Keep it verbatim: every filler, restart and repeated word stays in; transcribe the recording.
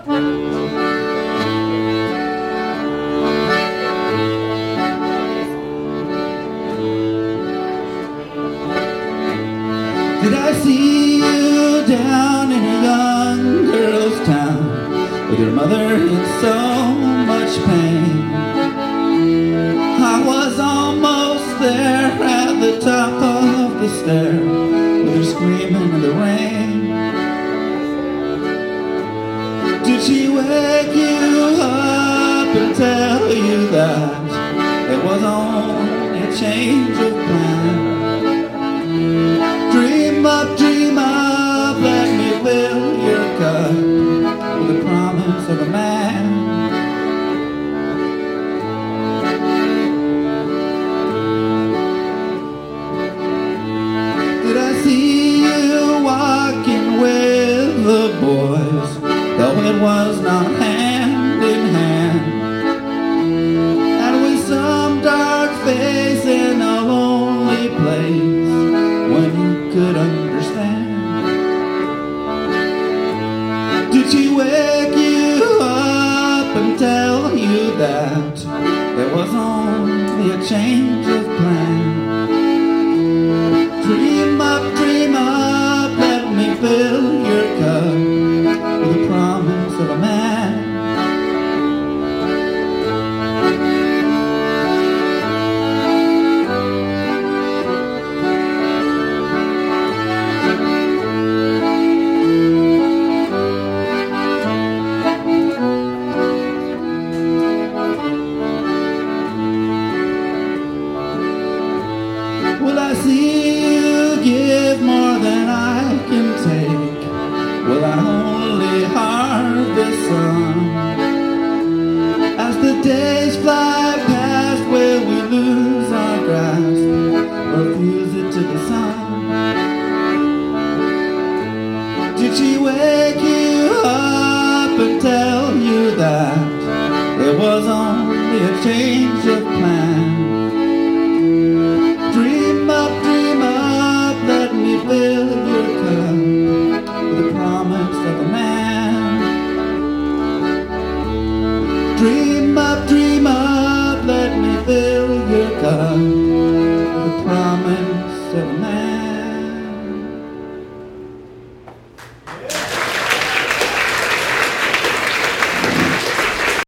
Did I see you down in a young girl's town with your mother in so much pain? I was almost there at the top of the stair with her screaming in the rain. Did she wake you up and tell you that it was only a change of plan? Dream up, dream up, let me fill your cup with the promise of a man. Did I see you walking with the boys, though it was not hand in hand, and with some dark face in a lonely place when you could understand? Did she wake you up and tell you that there was only a change of plan? Dream up, dream up, let me fill your cup with the promise of a man. Will I see you give more than I can take? Will I only harvest some? As the days fly past, will we lose our grasp or fuse it to the sun? Did she wake you up and tell you that it was only a change of